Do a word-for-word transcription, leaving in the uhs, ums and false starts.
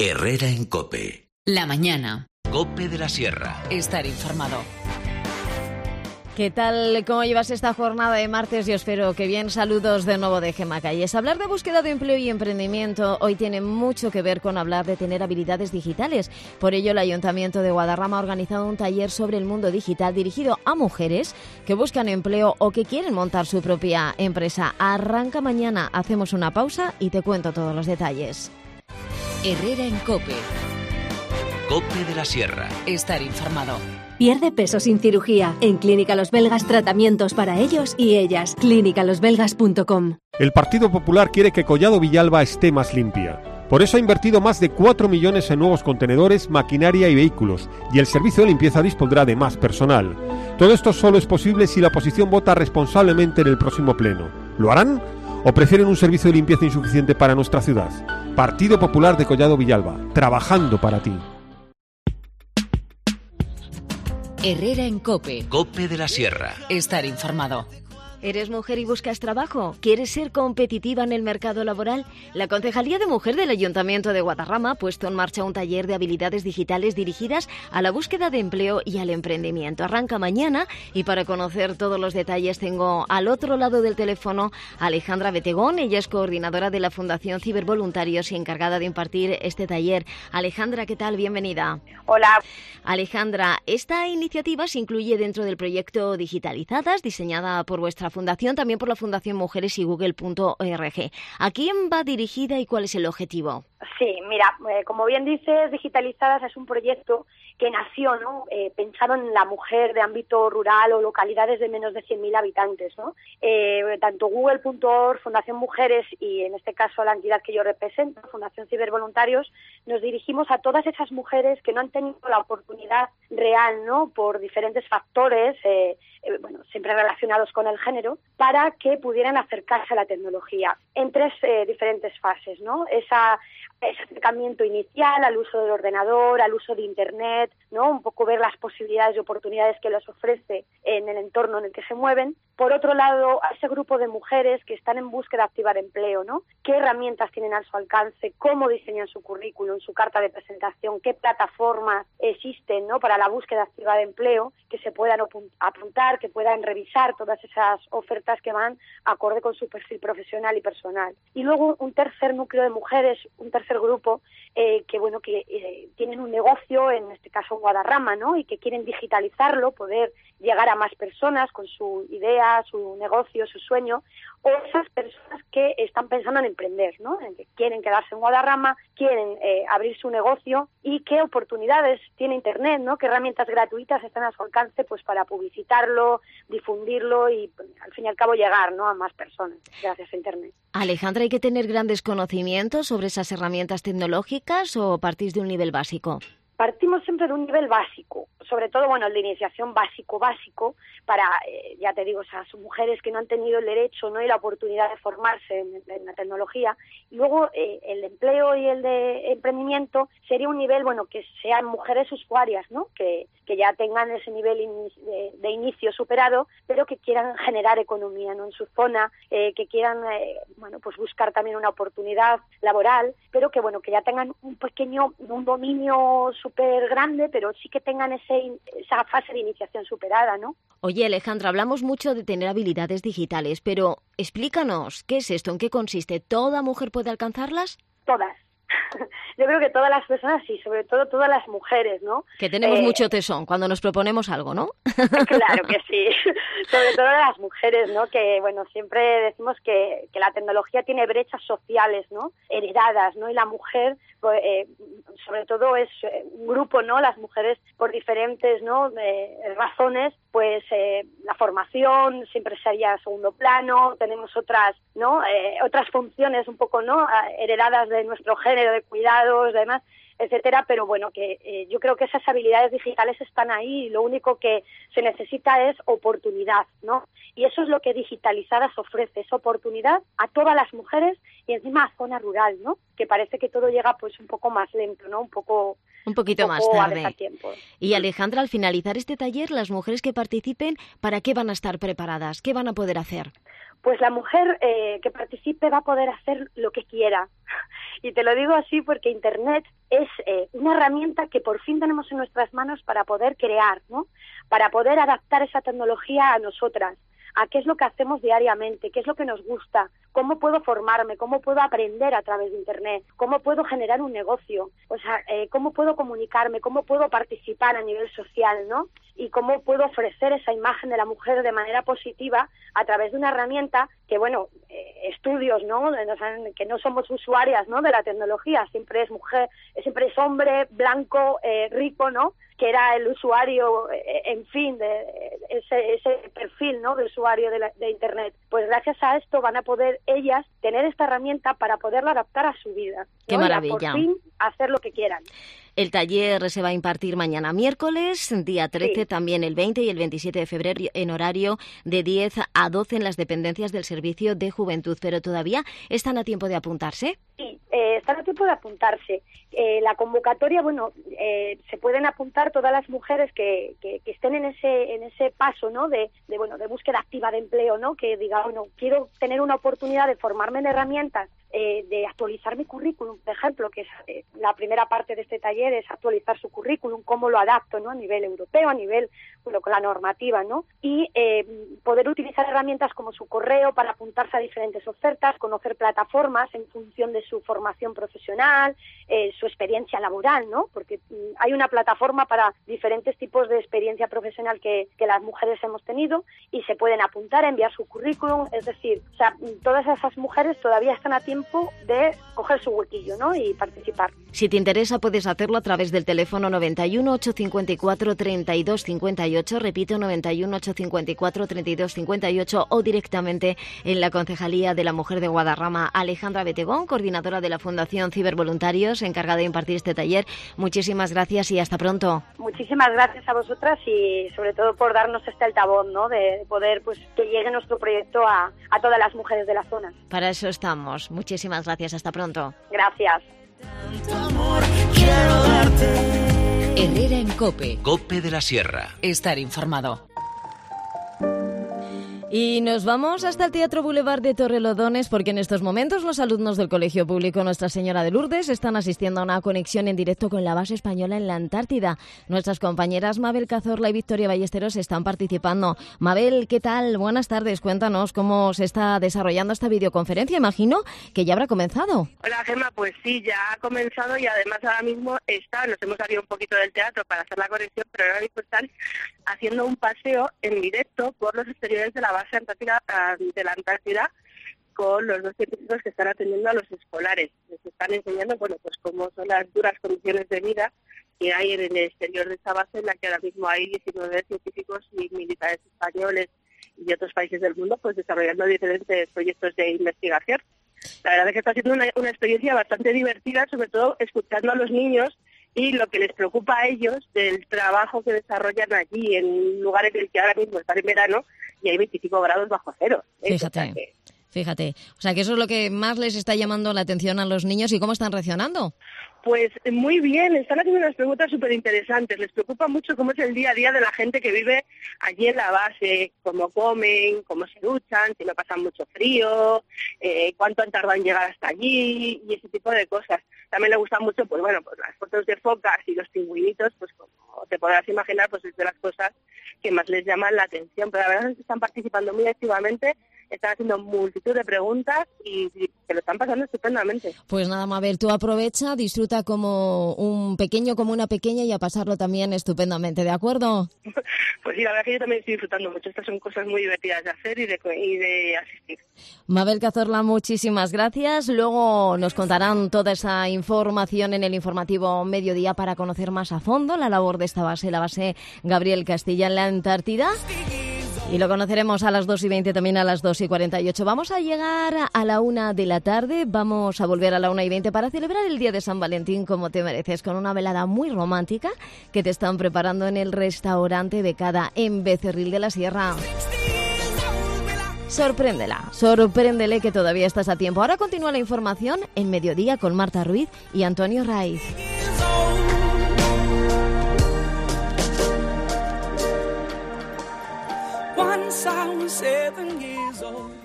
Herrera en COPE. La mañana. COPE de la Sierra. Estar informado. ¿Qué tal? ¿Cómo llevas esta jornada de martes? Yo espero que bien. Saludos de nuevo de Gemma Calles. Hablar de búsqueda de empleo y emprendimiento hoy tiene mucho que ver con hablar de tener habilidades digitales. Por ello, el Ayuntamiento de Guadarrama ha organizado un taller sobre el mundo digital dirigido a mujeres que buscan empleo o que quieren montar su propia empresa. Arranca mañana. Hacemos una pausa y te cuento todos los detalles. Herrera en COPE. COPE de la Sierra. Estar informado. Pierde peso sin cirugía. En Clínica Los Belgas, tratamientos para ellos y ellas. clínica los belgas punto com. El Partido Popular quiere que Collado Villalba esté más limpia. Por eso ha invertido más de cuatro millones en nuevos contenedores, maquinaria y vehículos, y el servicio de limpieza dispondrá de más personal. Todo esto solo es posible si la oposición vota responsablemente en el próximo pleno. ¿Lo harán? ¿O prefieren un servicio de limpieza insuficiente para nuestra ciudad? Partido Popular de Collado Villalba, trabajando para ti. Herrera en COPE. COPE de la Sierra. Estar informado. ¿Eres mujer y buscas trabajo? ¿Quieres ser competitiva en el mercado laboral? La Concejalía de Mujer del Ayuntamiento de Guadarrama ha puesto en marcha un taller de habilidades digitales dirigidas a la búsqueda de empleo y al emprendimiento. Arranca mañana y para conocer todos los detalles tengo al otro lado del teléfono a Alejandra Betegón. Ella es coordinadora de la Fundación Cibervoluntarios y encargada de impartir este taller. Alejandra, ¿qué tal? Bienvenida. Hola. Alejandra, esta iniciativa se incluye dentro del proyecto Digitalizadas, diseñada por vuestra fundación, también por la Fundación Mujeres y Google punto org. ¿A quién va dirigida y cuál es el objetivo? Sí, mira, eh, como bien dices, Digitalizadas es un proyecto que nació, ¿no? Eh, pensado en la mujer de ámbito rural o localidades de menos de cien mil habitantes, ¿no? Eh, tanto Google punto org, Fundación Mujeres y en este caso la entidad que yo represento, Fundación Cibervoluntarios, nos dirigimos a todas esas mujeres que no han tenido la oportunidad real, ¿no? Por diferentes factores, eh, eh, bueno, siempre relacionados con el género, para que pudieran acercarse a la tecnología en tres eh, diferentes fases, ¿no? Esa ese acercamiento inicial al uso del ordenador, al uso de Internet, ¿no? Un poco ver las posibilidades y oportunidades que les ofrece en el entorno en el que se mueven. Por otro lado, a ese grupo de mujeres que están en búsqueda activa de empleo, ¿no? ¿Qué herramientas tienen a su alcance? ¿Cómo diseñan su currículum, su carta de presentación? ¿Qué plataformas existen, ¿no? Para la búsqueda activa de empleo? Que se puedan apuntar, que puedan revisar todas esas ofertas que van acorde con su perfil profesional y personal. Y luego un tercer núcleo de mujeres, un tercer grupo eh, que bueno que eh, tienen un negocio, en este caso en Guadarrama, ¿no? Y que quieren digitalizarlo, poder llegar a más personas con su idea, su negocio, su sueño, o esas personas que están pensando en emprender, ¿no? En que quieren quedarse en Guadarrama, quieren eh, abrir su negocio y qué oportunidades tiene Internet, ¿no? Qué herramientas gratuitas están a su alcance pues para publicitarlo, difundirlo y pues, al fin y al cabo llegar, ¿no? A más personas gracias a Internet. Alejandra, ¿hay que tener grandes conocimientos sobre esas herramientas tecnológicas o partís de un nivel básico? Partimos siempre de un nivel básico, sobre todo, bueno, el de iniciación básico-básico para, eh, ya te digo, esas mujeres que no han tenido el derecho, ¿no? Y la oportunidad de formarse en, en la tecnología. Y luego eh, el empleo y el de emprendimiento sería un nivel, bueno, que sean mujeres usuarias, ¿no? Que, que ya tengan ese nivel in, de, de inicio superado, pero que quieran generar economía, ¿no? En su zona, eh, que quieran, eh, bueno, pues buscar también una oportunidad laboral, pero que, bueno, que ya tengan un pequeño, un dominio súper grande, pero sí que tengan ese, esa fase de iniciación superada, ¿no? Oye, Alejandra, hablamos mucho de tener habilidades digitales, pero explícanos, ¿qué es esto? ¿En qué consiste? ¿Toda mujer puede alcanzarlas? Todas. Yo creo que todas las personas, sí, sobre todo todas las mujeres, ¿no? Que tenemos eh, mucho tesón cuando nos proponemos algo, ¿no? Claro que sí, sobre todo las mujeres, ¿no? Que, bueno, siempre decimos que, que la tecnología tiene brechas sociales, ¿no? Heredadas, ¿no? Y la mujer, pues, eh, sobre todo es un grupo, ¿no? Las mujeres por diferentes, ¿no? Eh, razones, pues eh, la formación siempre sería segundo plano, tenemos otras, ¿no? Eh, otras funciones un poco, ¿no? Heredadas de nuestro género, de cuidados, demás, etcétera, pero bueno, que eh, yo creo que esas habilidades digitales están ahí y lo único que se necesita es oportunidad, ¿no? Y eso es lo que Digitalizadas ofrece, esa oportunidad a todas las mujeres y encima a zona rural, ¿no? Que parece que todo llega pues un poco más lento, ¿no? Un poco un poquito un más poco tarde. A tiempo. Y Alejandra, al finalizar este taller, las mujeres que participen, ¿para qué van a estar preparadas? ¿Qué van a poder hacer? pues la mujer eh, que participe va a poder hacer lo que quiera. Y te lo digo así porque Internet es eh, una herramienta que por fin tenemos en nuestras manos para poder crear, ¿no? Para poder adaptar esa tecnología a nosotras, a qué es lo que hacemos diariamente, qué es lo que nos gusta, cómo puedo formarme, cómo puedo aprender a través de Internet, cómo puedo generar un negocio, o sea, eh, cómo puedo comunicarme, cómo puedo participar a nivel social, ¿no? Y cómo puedo ofrecer esa imagen de la mujer de manera positiva a través de una herramienta que, bueno, eh, estudios, ¿no? Que no somos usuarias, ¿no? De la tecnología, siempre es mujer, siempre es hombre, blanco, eh, rico, ¿no? Que era el usuario, eh, en fin, de ese, ese perfil, ¿no? De usuario de, la, de Internet. Pues gracias a esto van a poder ellas tener esta herramienta para poderla adaptar a su vida, ¿no? ¡Qué maravilla! Y a por fin hacer lo que quieran. El taller se va a impartir mañana miércoles, día trece, sí. También el veinte y el veintisiete de febrero, en horario de diez a doce en las dependencias del Servicio de Juventud. ¿Pero todavía están a tiempo de apuntarse? Sí, eh, están a tiempo de apuntarse. Eh, la convocatoria, bueno, eh, se pueden apuntar todas las mujeres que, que, que estén en ese en ese paso, ¿no? De, de bueno de búsqueda activa de empleo, ¿no? Que diga, bueno, quiero tener una oportunidad de formarme en herramientas, eh, de actualizar mi currículum, por ejemplo, que es eh, la primera parte de este taller, es actualizar su currículum, cómo lo adapto, ¿no? A nivel europeo, a nivel, bueno, con la normativa, ¿no? Y eh, poder utilizar herramientas como su correo para apuntarse a diferentes ofertas, conocer plataformas en función de su formación profesional, eh, su experiencia laboral, ¿no? Porque mm, hay una plataforma para diferentes tipos de experiencia profesional que, que las mujeres hemos tenido y se pueden apuntar a enviar su currículum, es decir, o sea, todas esas mujeres todavía están a tiempo de coger su huequillo, ¿no? Y participar. Si te interesa, puedes hacerlo a través del teléfono noventa y uno, ochocientos cincuenta y cuatro, treinta y dos cincuenta y ocho, repito, noventa y uno, ochocientos cincuenta y cuatro, treinta y dos cincuenta y ocho, o directamente en la Concejalía de la Mujer de Guadarrama. Alejandra Betegón, coordinadora de la Fundación Cibervoluntarios, encargada de impartir este taller. Muchísimas gracias y hasta pronto. Muchísimas gracias a vosotras y sobre todo por darnos este altavoz, ¿no? De poder, pues, que llegue nuestro proyecto a, a todas las mujeres de la zona. Para eso estamos. Muchísimas gracias. Hasta pronto. Gracias. Herrera en COPE. COPE de la Sierra. Estar informado. Y nos vamos hasta el Teatro Boulevard de Torrelodones porque en estos momentos los alumnos del Colegio Público Nuestra Señora de Lourdes están asistiendo a una conexión en directo con la base española en la Antártida. Nuestras compañeras Mabel Cazorla y Victoria Ballesteros están participando. Mabel, ¿qué tal? Buenas tardes. Cuéntanos cómo se está desarrollando esta videoconferencia. Imagino que ya habrá comenzado. Hola, Gemma. Pues sí, ya ha comenzado y además ahora mismo está, nos hemos salido un poquito del teatro para hacer la conexión, pero ahora mismo están haciendo un paseo en directo por los exteriores de la base Antártida, de la Antártida, con los dos científicos que están atendiendo a los escolares. Les están enseñando, bueno, pues cómo son las duras condiciones de vida que hay en el exterior de esta base, en la que ahora mismo hay diecinueve científicos y militares españoles y de otros países del mundo, pues desarrollando diferentes proyectos de investigación. La verdad es que está siendo una, una experiencia bastante divertida, sobre todo escuchando a los niños y lo que les preocupa a ellos del trabajo que desarrollan allí, en un lugar en el que ahora mismo están en verano y hay veinticinco grados bajo cero. Fíjate, o sea que... fíjate. O sea, que eso es lo que más les está llamando la atención a los niños. ¿Y cómo están reaccionando? Pues muy bien, están haciendo unas preguntas súper interesantes. Les preocupa mucho cómo es el día a día de la gente que vive allí en la base, cómo comen, cómo se duchan, si no pasan mucho frío, eh, cuánto han tardado en llegar hasta allí y ese tipo de cosas. También le gustan mucho, pues bueno, pues las fotos de focas y los pingüinitos, pues como te podrás imaginar, pues es de las cosas que más les llaman la atención. Pero la verdad es que están participando muy activamente, están haciendo multitud de preguntas y, y se lo están pasando estupendamente. Pues nada, Mabel, tú aprovecha, disfruta como un pequeño, como una pequeña y a pasarlo también estupendamente, ¿de acuerdo? Pues sí, la verdad es que yo también estoy disfrutando mucho. Estas son cosas muy divertidas de hacer y de, y de asistir. Mabel Cazorla, muchísimas gracias. Luego nos contarán toda esa información en el informativo Mediodía para conocer más a fondo la labor de esta base, la base Gabriel Castilla en la Antártida. Y lo conoceremos a las dos y veinte, también a las dos y cuarenta y ocho. Vamos a llegar a la una de la tarde, vamos a volver a la una y veinte para celebrar el Día de San Valentín como te mereces, con una velada muy romántica que te están preparando en el restaurante Becada en Becerril de la Sierra. Sorpréndela, sorpréndele que todavía estás a tiempo. Ahora continúa la información en Mediodía con Marta Ruiz y Antonio Raiz. Once I was seven years old.